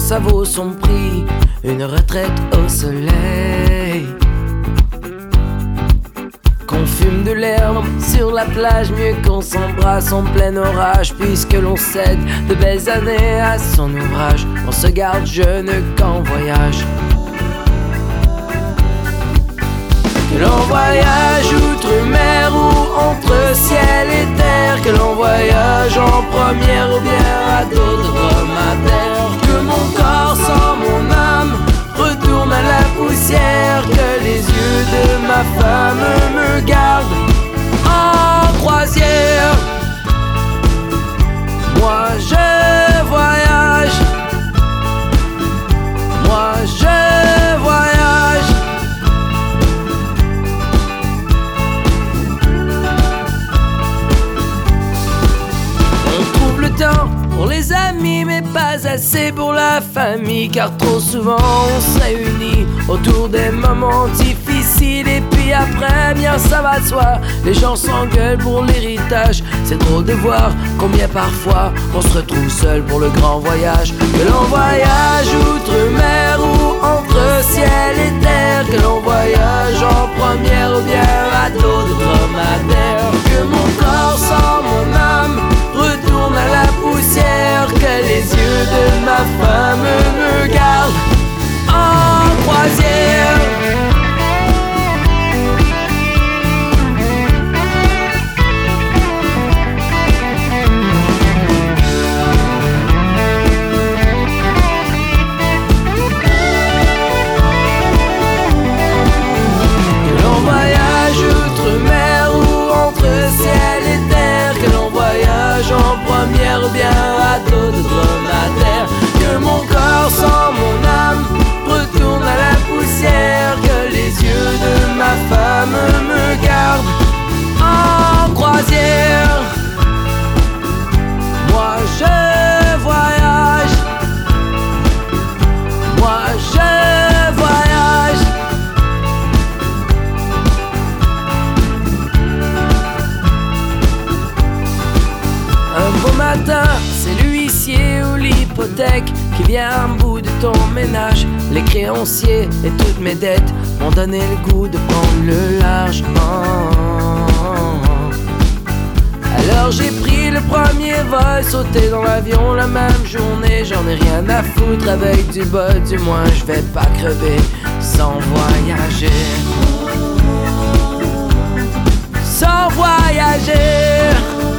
ça vaut son prix, une retraite au soleil. Qu'on fume de l'herbe sur la plage, mieux qu'on s'embrasse en plein orage, puisque l'on cède de belles années à son ouvrage. On se garde jeune qu'en voyage. Que l'on voyage outre-mer ou entre ciel et terre, que l'on voyage en première ou bien à d'autres dromadaires. Que mon corps sans mon âme retourne à la poussière, que les yeux de ma femme me gardent en croisière. Moi je voyage, moi je voyage. On trouve le temps pour les amis mais pas assez pour la famille, car trop souvent on se réunit autour des moments difficiles. Et puis après, bien ça va de soi, les gens s'engueulent pour l'héritage. C'est drôle de voir combien parfois on se retrouve seul pour le grand voyage. Que l'on voyage outre-mer ou entre ciel et terre, que l'on voyage en première ou bien à d'autres dromadaires. Que mon corps sans mon âme retourne à la poussière, que les yeux de ma femme me gardent en croisière. Que l'on voyage outre-mer ou entre ciel et terre, que l'on voyage en première ou bien à d'autres dromadaires. Que mon corps sans mon âme retourne à la poussière, que les yeux de ma femme me gardent en croisière. Moi je voyage, moi je voyage. Un beau matin, c'est l'huissier ou l'hypothèque qui vient à bout de ton ménage. Les créanciers et toutes mes dettes m'ont donné le goût de prendre le large. Alors j'ai pris le premier vol, sauté dans l'avion la même journée. J'en ai rien à foutre avec du bol, du moins je vais pas crever sans voyager. Sans voyager.